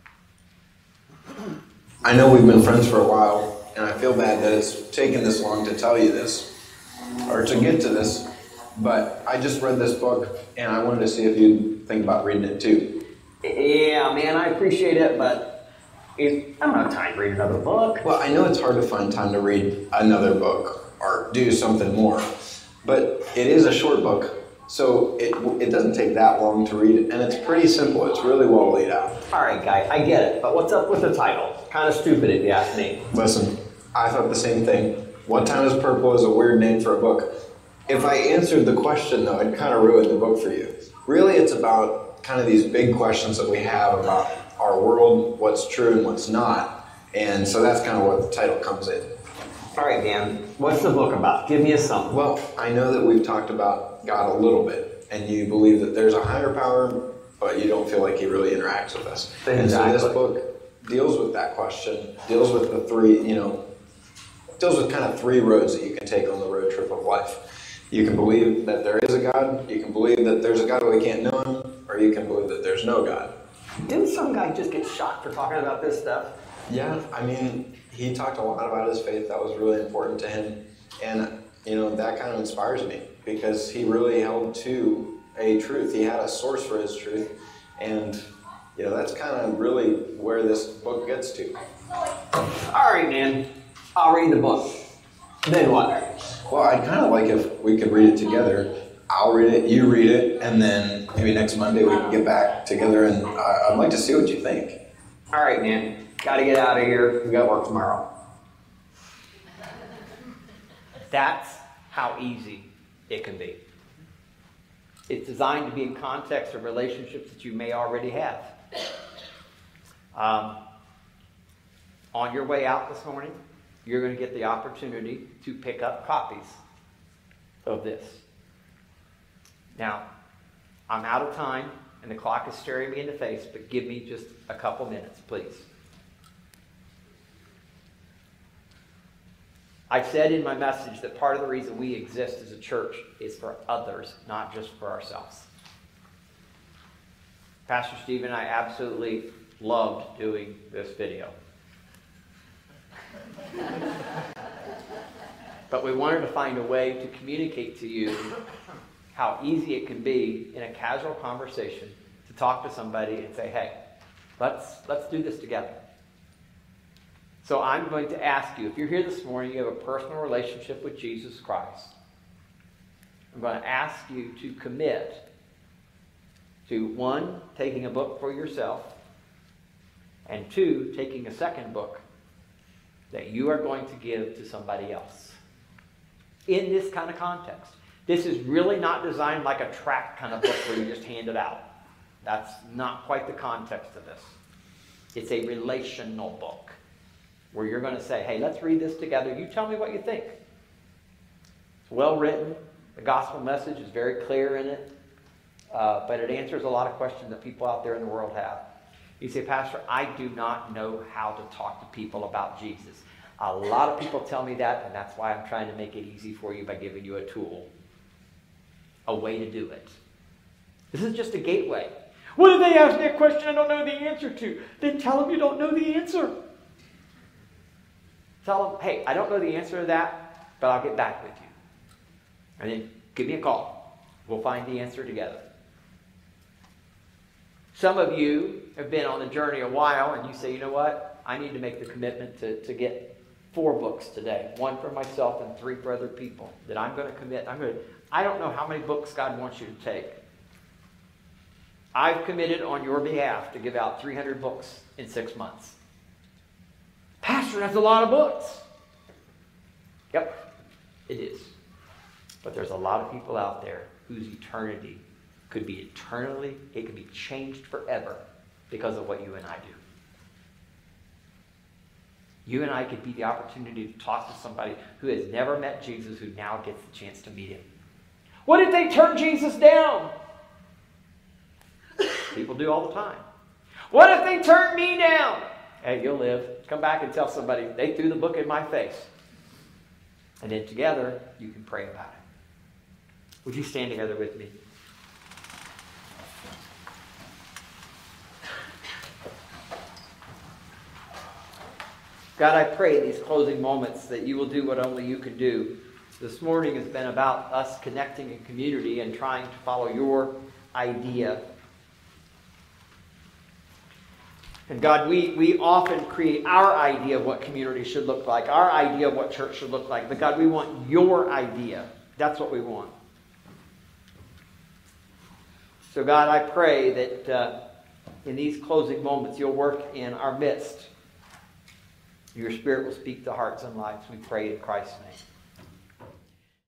I know we've been friends for a while, and I feel bad that it's taken this long to tell you this, or to get to this, but I just read this book, and I wanted to see if you'd think about reading it too. Yeah, man, I appreciate it, but If, I don't have time to read another book. Well, I know it's hard to find time to read another book or do something more, but it is a short book, so it it doesn't take that long to read, and it's pretty simple. It's really well laid out. All right, guy, I get it, but what's up with the title? Kind of stupid if you ask me. Listen, I thought the same thing. What Time is Purple is a weird name for a book. If I answered the question, though, I'd kind of ruin the book for you. Really, it's about kind of these big questions that we have about our world, what's true and what's not. And so that's kind of what the title comes in. All right, man. What's the book about? Give me a sum. Well, I know that we've talked about God a little bit. and you believe that there's a higher power, but you don't feel like he really interacts with us. Exactly. And so this book deals with that question, deals with the three, you know, deals with kind of three roads that you can take on the road trip of life. You can believe that there is a God, you can believe that there's a God but we can't know him, or you can believe that there's no God. Didn't some guy just get shot for talking about this stuff? Yeah, I mean, he talked a lot about his faith. That was really important to him. And, you know, that kind of inspires me because he really held to a truth. He had a source for his truth. And, you know, that's kind of really where this book gets to. All right, man. I'll read the book. Then what? Well, I'd kind of like if we could read it together. I'll read it, you read it, and then maybe next Monday we can get back together, and uh, I'd like to see what you think. All right, man. Got to get out of here. We got work tomorrow. That's how easy it can be. It's designed to be in context of relationships that you may already have. Um, on your way out this morning, you're going to get the opportunity to pick up copies of this. Now, I'm out of time, and the clock is staring me in the face, but give me just a couple minutes, please. I said in my message that part of the reason we exist as a church is for others, not just for ourselves. Pastor Steve and I absolutely loved doing this video. But we wanted to find a way to communicate to you how easy it can be in a casual conversation to talk to somebody and say, hey, let's let's do this together. So I'm going to ask you, if you're here this morning, you have a personal relationship with Jesus Christ. I'm going to ask you to commit to, one, taking a book for yourself, and two, taking a second book that you are going to give to somebody else. In this kind of context. This is really not designed like a tract kind of book where you just hand it out. That's not quite the context of this. It's a relational book where you're going to say, hey, let's read this together. You tell me what you think. It's well written. The gospel message is very clear in it. Uh, but it answers a lot of questions that people out there in the world have. You say, Pastor, I do not know how to talk to people about Jesus. A lot of people tell me that, and that's why I'm trying to make it easy for you by giving you a tool. A way to do it. This is just a gateway. What if they ask me a question I don't know the answer to? Then tell them you don't know the answer. Tell them, hey, I don't know the answer to that, but I'll get back with you. And then give me a call. We'll find the answer together. Some of you have been on the journey a while, and you say, you know what? I need to make the commitment to, to get four books today. One for myself and three for other people. That I'm going to commit. I'm going to... I don't know how many books God wants you to take. I've committed on your behalf to give out three hundred books in six months. Pastor, that's a lot of books. Yep, it is. But there's a lot of people out there whose eternity could be eternally, it could be changed forever because of what you and I do. You and I could be the opportunity to talk to somebody who has never met Jesus, who now gets the chance to meet him. What if they turn Jesus down? People do all the time. What if they turn me down? Hey, you'll live. Come back and tell somebody, they threw the book in my face. And then together, you can pray about it. Would you stand together with me? God, I pray in these closing moments that you will do what only you can do. This morning has been about us connecting in community and trying to follow your idea. And God, we, we often create our idea of what community should look like, our idea of what church should look like. But God, we want your idea. That's what we want. So God, I pray that uh, in these closing moments, you'll work in our midst. Your Spirit will speak to hearts and lives. We pray in Christ's name.